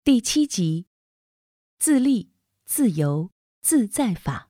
第7集，自立、自由、自在法。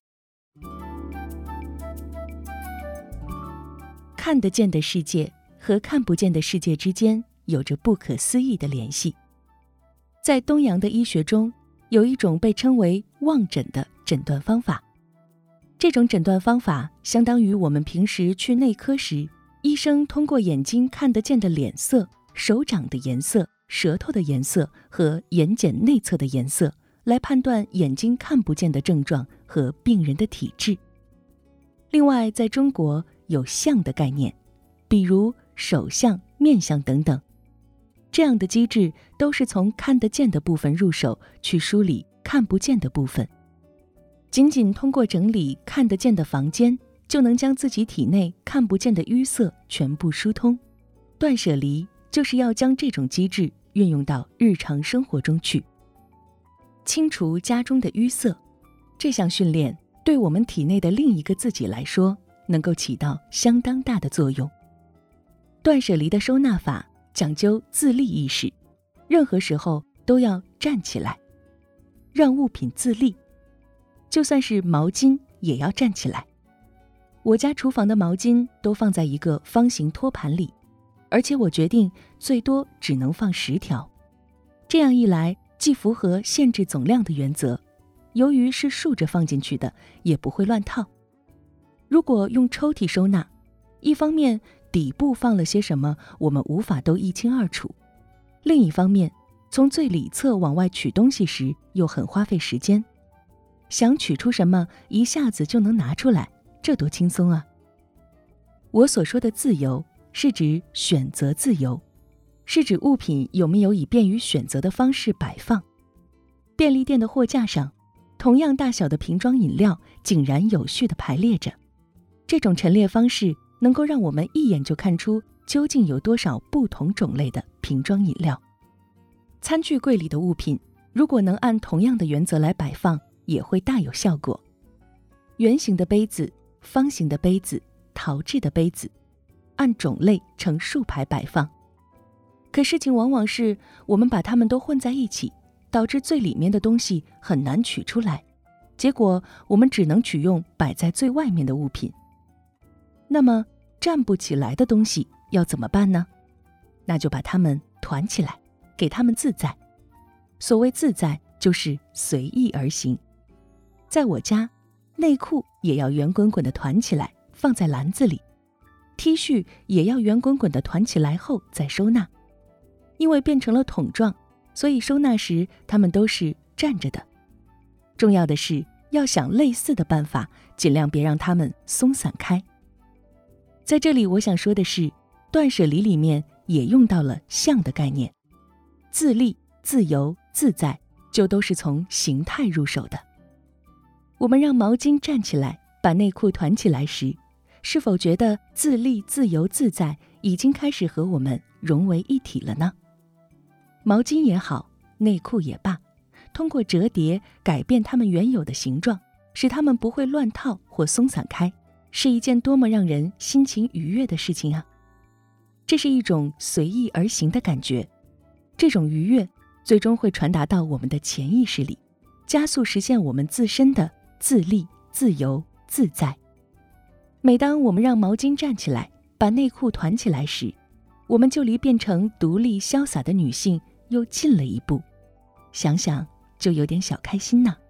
看得见的世界和看不见的世界之间有着不可思议的联系。在东洋的医学中，有一种被称为望诊的诊断方法。这种诊断方法相当于我们平时去内科时，医生通过眼睛看得见的脸色、手掌的颜色、舌头的颜色和眼睑内侧的颜色，来判断眼睛看不见的症状和病人的体质。另外，在中国有相的概念，比如手相、面相等等。这样的机制都是从看得见的部分入手，去梳理看不见的部分。仅仅通过整理看得见的房间，就能将自己体内看不见的淤塞全部疏通。断舍离就是要将这种机制运用到日常生活中去，清除家中的淤塞。这项训练对我们体内的另一个自己来说，能够起到相当大的作用。断舍离的收纳法讲究自立意识，任何时候都要站起来，让物品自立。就算是毛巾也要站起来。我家厨房的毛巾都放在一个方形托盘里，而且我决定最多只能放10条。这样一来，既符合限制总量的原则，由于是竖着放进去的，也不会乱套。如果用抽屉收纳，一方面底部放了些什么，我们无法都一清二楚；另一方面，从最里侧往外取东西时，又很花费时间。想取出什么，一下子就能拿出来，这多轻松啊！我所说的自由，是指选择自由，是指物品有没有以便于选择的方式摆放。便利店的货架上，同样大小的瓶装饮料井然有序地排列着。这种陈列方式能够让我们一眼就看出究竟有多少不同种类的瓶装饮料。餐具柜里的物品，如果能按同样的原则来摆放，也会大有效果。圆形的杯子、方形的杯子、陶制的杯子，按种类呈竖排摆放。可事情往往是我们把它们都混在一起，导致最里面的东西很难取出来，结果我们只能取用摆在最外面的物品。那么站不起来的东西要怎么办呢？那就把它们团起来，给它们自在。所谓自在，就是随意而行。在我家，内裤也要圆滚滚地团起来，放在篮子里。T 恤也要圆滚滚地团起来后再收纳。因为变成了桶状，所以收纳时它们都是站着的。重要的是要想类似的办法，尽量别让它们松散开。在这里我想说的是，断舍离里面也用到了相的概念。自立、自由、自在，就都是从形态入手的。我们让毛巾站起来，把内裤团起来时，是否觉得自立、自由、自在已经开始和我们融为一体了呢？毛巾也好，内裤也罢，通过折叠改变它们原有的形状，使它们不会乱套或松散开，是一件多么让人心情愉悦的事情啊！这是一种随意而行的感觉，这种愉悦最终会传达到我们的潜意识里，加速实现我们自身的自立、自由、自在。每当我们让毛巾站起来，把内裤团起来时，我们就离变成独立潇洒的女性又近了一步，想想就有点小开心呢。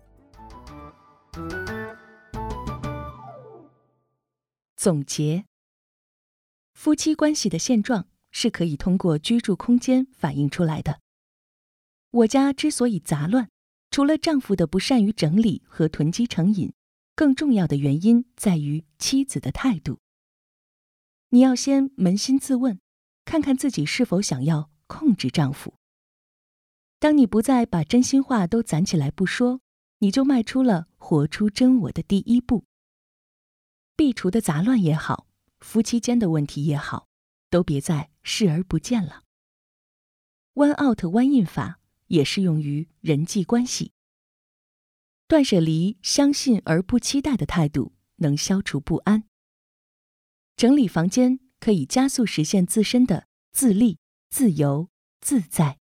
总结：夫妻关系的现状是可以通过居住空间反映出来的。我家之所以杂乱，除了丈夫的不善于整理和囤积成瘾，更重要的原因在于妻子的态度。你要先扪心自问，看看自己是否想要控制丈夫。当你不再把真心话都攒起来不说，你就迈出了活出真我的第一步。壁橱的杂乱也好，夫妻间的问题也好，都别再视而不见了。One out One in 法也适用于人际关系。断舍离相信而不期待的态度，能消除不安。整理房间可以加速实现自身的自立、自由、自在。